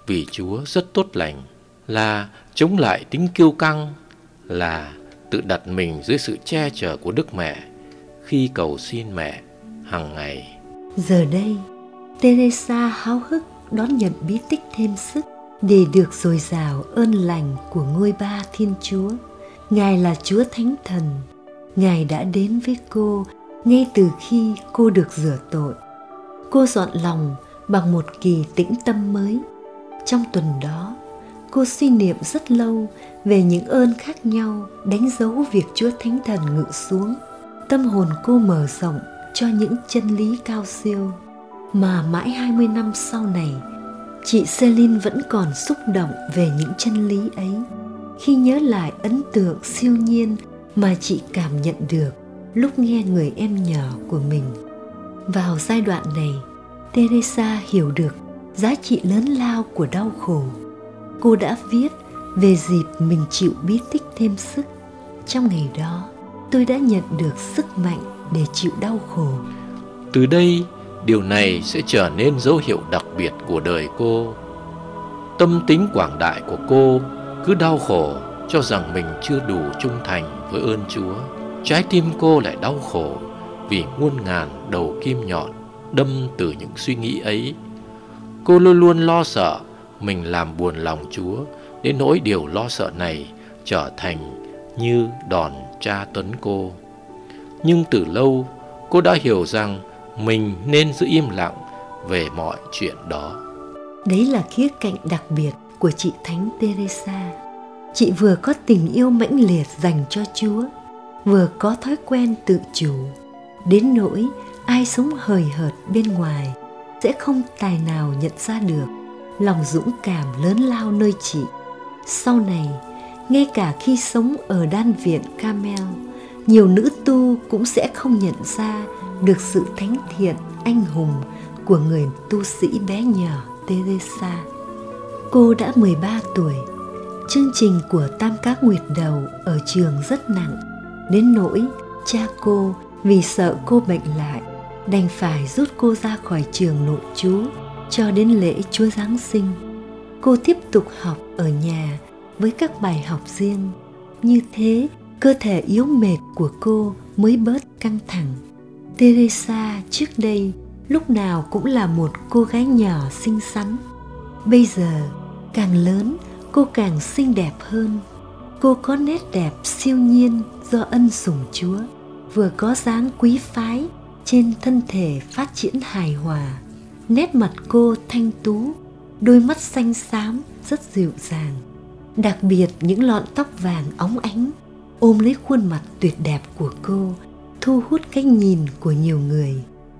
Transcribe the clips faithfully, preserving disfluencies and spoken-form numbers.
vì Chúa rất tốt lành, là chống lại tính kiêu căng, là tự đặt mình dưới sự che chở của Đức Mẹ khi cầu xin mẹ hàng ngày. Giờ đây, Teresa háo hức đón nhận bí tích thêm sức để được dồi dào ơn lành của ngôi Ba Thiên Chúa. Ngài là Chúa Thánh Thần. Ngài đã đến với cô ngay từ khi cô được rửa tội. Cô dọn lòng bằng một kỳ tĩnh tâm mới. Trong tuần đó, cô suy niệm rất lâu về những ơn khác nhau đánh dấu việc Chúa Thánh Thần ngự xuống. Tâm hồn cô mở rộng cho những chân lý cao siêu mà mãi hai mươi năm sau này, chị Celine vẫn còn xúc động về những chân lý ấy khi nhớ lại ấn tượng siêu nhiên mà chị cảm nhận được lúc nghe người em nhỏ của mình. Vào giai đoạn này, Teresa hiểu được giá trị lớn lao của đau khổ. Cô đã viết về dịp mình chịu bí tích thêm sức. Trong ngày đó, tôi đã nhận được sức mạnh để chịu đau khổ. Từ đây, điều này sẽ trở nên dấu hiệu đặc biệt của đời cô. Tâm tính quảng đại của cô cứ đau khổ cho rằng mình chưa đủ trung thành với ơn Chúa. Trái tim cô lại đau khổ vì muôn ngàn đầu kim nhọn đâm từ những suy nghĩ ấy. Cô luôn luôn lo sợ mình làm buồn lòng Chúa, đến nỗi điều lo sợ này trở thành như đòn tra tấn cô. Nhưng từ lâu, cô đã hiểu rằng mình nên giữ im lặng về mọi chuyện đó. Đấy là khía cạnh đặc biệt của chị Thánh Teresa. Chị vừa có tình yêu mãnh liệt dành cho Chúa, vừa có thói quen tự chủ, đến nỗi ai sống hời hợt bên ngoài sẽ không tài nào nhận ra được lòng dũng cảm lớn lao nơi chị. Sau này, ngay cả khi sống ở đan viện Carmel, nhiều nữ tu cũng sẽ không nhận ra được sự thánh thiện, anh hùng của người tu sĩ bé nhỏ Teresa. Cô đã mười ba tuổi. Chương trình của Tam Cá Nguyệt Đầu ở trường rất nặng, đến nỗi cha cô vì sợ cô bệnh lại đành phải rút cô ra khỏi trường nội trú cho đến lễ Chúa Giáng sinh. Cô tiếp tục học ở nhà với các bài học riêng. Như thế, cơ thể yếu mệt của cô mới bớt căng thẳng. Teresa trước đây lúc nào cũng là một cô gái nhỏ xinh xắn. Bây giờ, càng lớn, cô càng xinh đẹp hơn. Cô có nét đẹp siêu nhiên do ân sủng Chúa, vừa có dáng quý phái trên thân thể phát triển hài hòa. Nét mặt cô thanh tú, đôi mắt xanh xám rất dịu dàng. Đặc biệt những lọn tóc vàng óng ánh ôm lấy khuôn mặt tuyệt đẹp của cô, thu hút cái nhìn của nhiều người.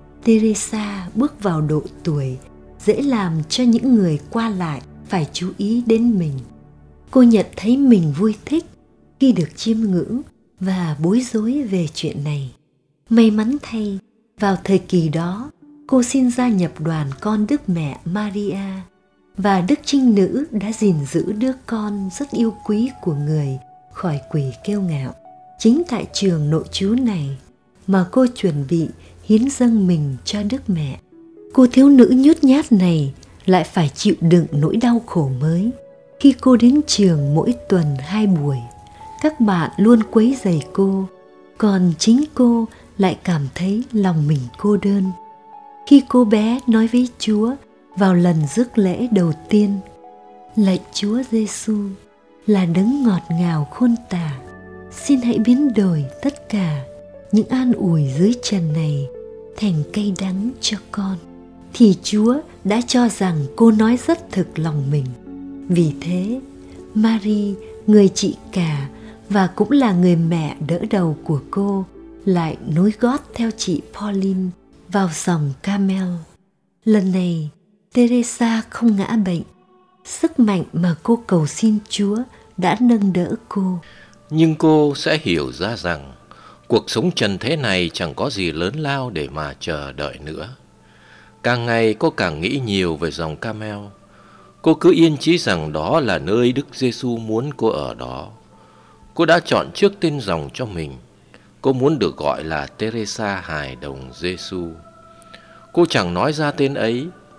Teresa bước vào độ tuổi dễ làm cho những người qua lại phải chú ý đến mình. Cô nhận thấy mình vui thích khi được chiêm ngưỡng và bối rối về chuyện này. May mắn thay, vào thời kỳ đó, cô xin gia nhập đoàn con Đức Mẹ Maria, và Đức Trinh Nữ đã gìn giữ đứa con rất yêu quý của người khỏi quỷ kiêu ngạo. Chính tại trường nội trú này mà cô chuẩn bị hiến dâng mình cho Đức Mẹ. Cô thiếu nữ nhút nhát này lại phải chịu đựng nỗi đau khổ mới. Khi cô đến trường mỗi tuần hai buổi, các bạn luôn quấy rầy cô, còn chính cô lại cảm thấy lòng mình cô đơn. Khi cô bé nói với Chúa vào lần rước lễ đầu tiên: "Lạy Chúa Giêsu, là đấng ngọt ngào khôn tả, xin hãy biến đổi tất cả những an ủi dưới trần này thành cay đắng cho con", thì Chúa đã cho rằng cô nói rất thực lòng mình. Vì thế, Marie, người chị cả và cũng là người mẹ đỡ đầu của cô, lại nối gót theo chị Pauline vào dòng Carmel. Lần này, Teresa không ngã bệnh. Sức mạnh mà cô cầu xin Chúa đã nâng đỡ cô. Nhưng cô sẽ hiểu ra rằng cuộc sống trần thế này chẳng có gì lớn lao để mà chờ đợi nữa. Càng ngày cô càng nghĩ nhiều về dòng Carmel. Cô cứ yên chí rằng đó là nơi Đức Giêsu muốn cô ở đó. Cô đã chọn trước tên dòng cho mình. Cô muốn được gọi là Teresa hài đồng Giêsu. Cô chẳng nói ra tên ấy,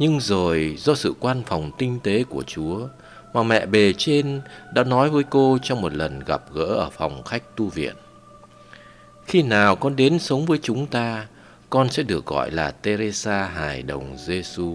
Nhưng rồi do sự quan phòng tinh tế của Chúa mà mẹ bề trên đã nói với cô trong một lần gặp gỡ ở phòng khách tu viện: khi nào con đến sống với chúng ta, con sẽ được gọi là Teresa hài đồng Giêsu.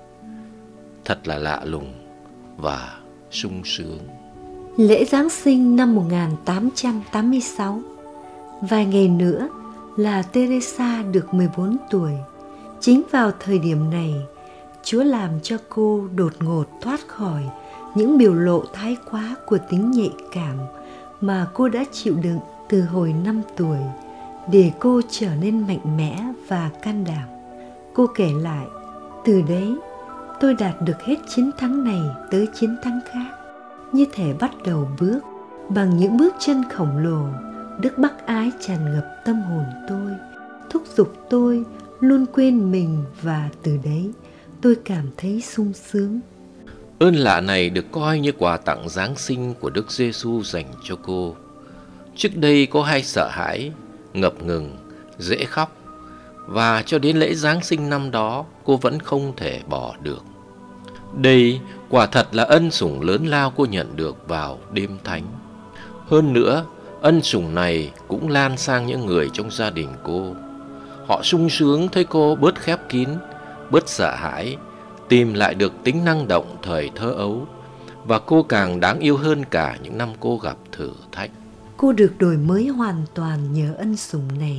Thật là lạ lùng và sung sướng. Lễ Giáng sinh năm một nghìn tám trăm tám mươi sáu, vài ngày nữa là Teresa được mười bốn tuổi. Chính vào thời điểm này, Chúa làm cho cô đột ngột thoát khỏi những biểu lộ thái quá của tính nhạy cảm mà cô đã chịu đựng từ hồi năm tuổi, để cô trở nên mạnh mẽ và can đảm. Cô kể lại: từ đấy tôi đạt được hết chiến thắng này tới chiến thắng khác, như thể bắt đầu bước bằng những bước chân khổng lồ. Đức bác ái tràn ngập tâm hồn tôi, thúc giục tôi luôn quên mình, và từ đấy tôi cảm thấy sung sướng. Ơn lạ này được coi như quà tặng Giáng sinh của Đức Giêsu dành cho cô. Trước đây cô hay sợ hãi, ngập ngừng, dễ khóc, và cho đến lễ Giáng sinh năm đó cô vẫn không thể bỏ được. Đây quả thật là ân sủng lớn lao cô nhận được vào đêm thánh. Hơn nữa, ân sủng này cũng lan sang những người trong gia đình cô. Họ sung sướng thấy cô bớt khép kín, bớt sợ hãi, tìm lại được tính năng động thời thơ ấu, và cô càng đáng yêu hơn cả những năm cô gặp thử thách. Cô được đổi mới hoàn toàn nhờ ân sủng này.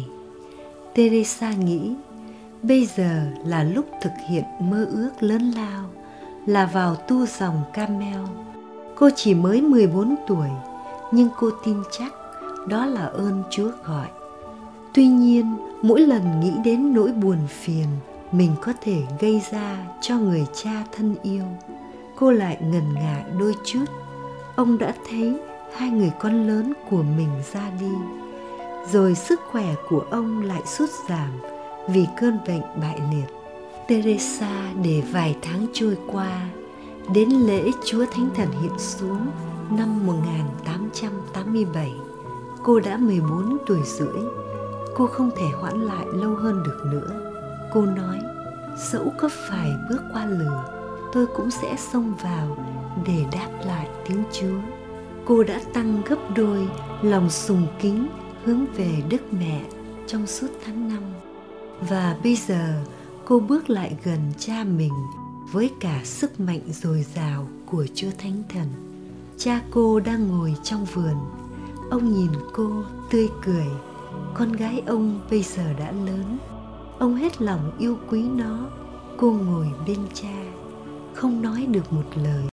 Teresa nghĩ bây giờ là lúc thực hiện mơ ước lớn lao, là vào tu dòng Carmel. Cô chỉ mới mười bốn tuổi, nhưng cô tin chắc đó là ơn Chúa gọi. Tuy nhiên, mỗi lần nghĩ đến nỗi buồn phiền mình có thể gây ra cho người cha thân yêu, cô lại ngần ngại đôi chút. Ông đã thấy hai người con lớn của mình ra đi, rồi sức khỏe của ông lại sút giảm vì cơn bệnh bại liệt. Teresa để vài tháng trôi qua, đến lễ Chúa Thánh Thần hiện xuống năm một nghìn tám trăm tám mươi bảy, cô đã mười bốn tuổi rưỡi. Cô không thể hoãn lại lâu hơn được nữa. Cô nói: dẫu có phải bước qua lửa, tôi cũng sẽ xông vào để đáp lại tiếng Chúa. Cô đã tăng gấp đôi lòng sùng kính hướng về Đức Mẹ trong suốt tháng năm. Và bây giờ cô bước lại gần cha mình với cả sức mạnh dồi dào của Chúa Thánh Thần. Cha cô đang ngồi trong vườn. Ông nhìn cô tươi cười. Con gái ông bây giờ đã lớn. Ông hết lòng yêu quý nó. Cô ngồi bên cha, không nói được một lời.